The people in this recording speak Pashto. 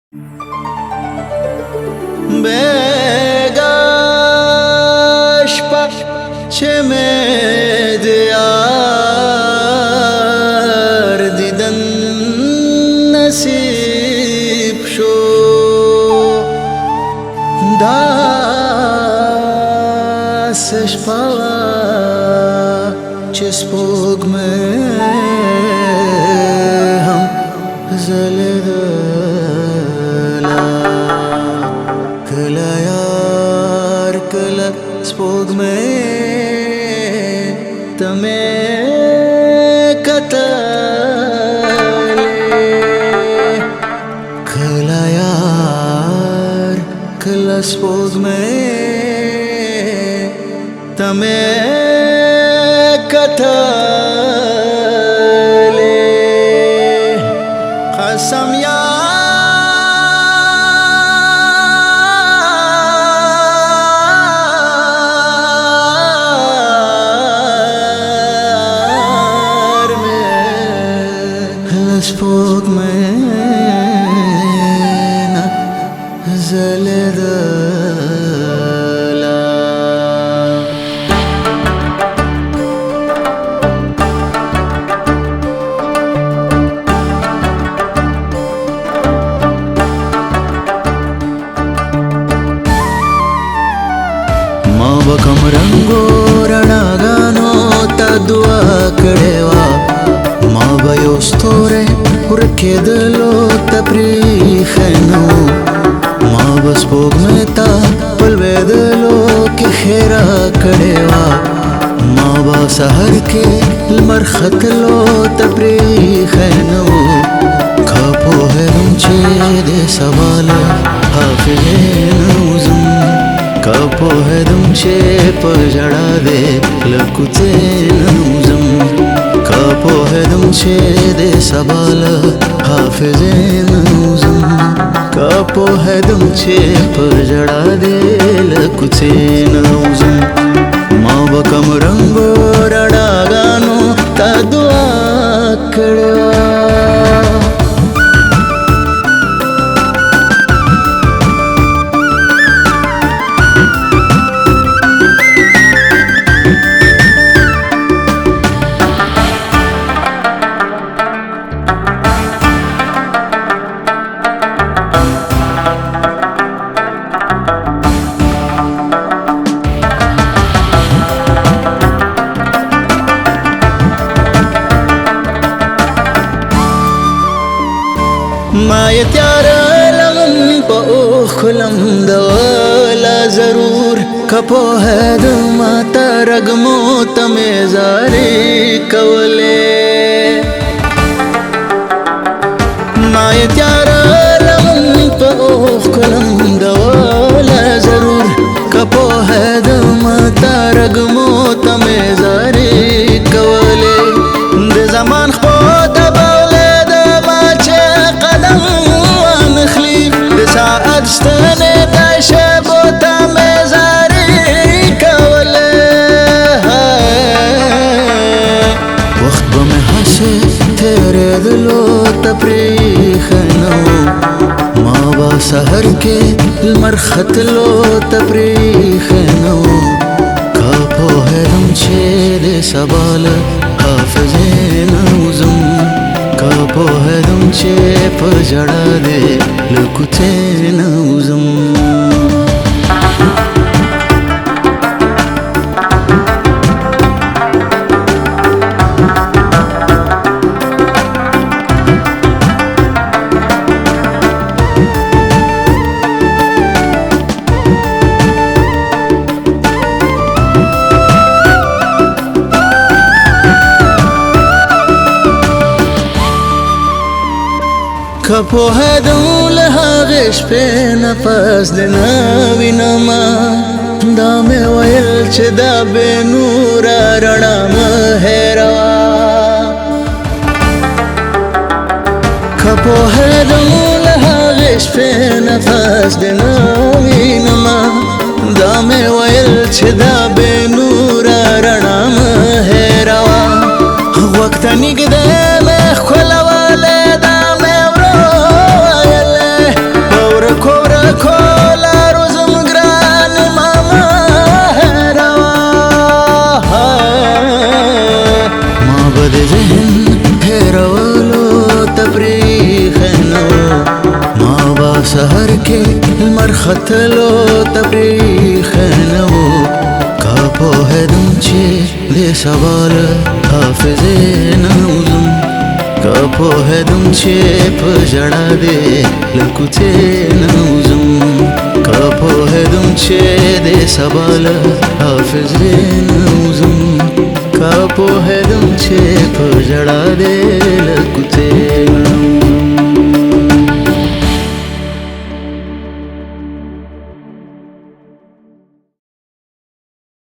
Begașpa ce medyar didan nasib sho das shpava ce spogme ham zaledala kala yaar kala spogme tame katale kala yaar kala spogme tame katale qasam spoke mena zaledala ma bakam rango ranagano ta dua kadewa ma bayostore urkedlo taprixenu ma bas pogmeta palvedlo ke khera kadewa ma ba sahar ke markhatlo taprixenu khapo hedum che de sawal hafizenu zum khapo hedum che pajada de lakutenu zum khapo hedum che de sabal hafizin uzum khapo hedum che pajada de lakutsen uzum ma bakam rango radagano ta dua kadwa ما يتيار لغن پا اخلم دولا ضرور کپو ہے دما ترگمو تمیزاری کولے ما يتيار لغن پا اخلم دولا ضرور کپو ہے دما ترگمو تمیزاری کولے د زمان خود استنى تشبو تمزاري كوله وقت بمحسه ترد لو تفريخنو ما با سهر کے المرخت لو تفريخنو کاپو هدم چه ده سبال حافظين وزم کاپو hedum che pajada de lakutsen uzum کپو hedum لهغش په نفس دنا وینما دا مې ویل چې دا به نور رڼا مهروا کپو hedum لهغش په نفس دنا وینما دا مې ویل چې دا به نور رڼا مهروا وخت نګدې مخ خلواله دا مې ورو سحر کې مرختلو تبریخ نه وو کا په هدم چې د سوال حافظ نه وزم کا په هدم چې په جړا دې لکوته نه وزم کا په هدم چې د سوال حافظ نه وزم کا په هدم چې په جړا دې لکوته نه